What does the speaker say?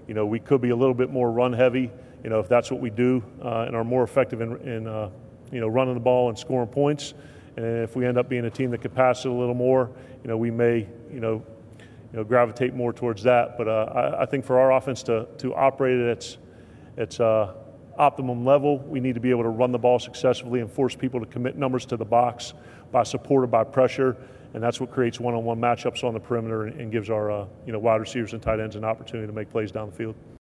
we could be a little bit more run heavy, if that's what we do and are more effective in running the ball and scoring points. And if we end up being a team that could pass it a little more, we may, gravitate more towards that. But I think for our offense to operate at its optimum level, we need to be able to run the ball successfully and force people to commit numbers to the box by support or by pressure. And that's what creates one-on-one matchups on the perimeter and gives our wide receivers and tight ends an opportunity to make plays down the field.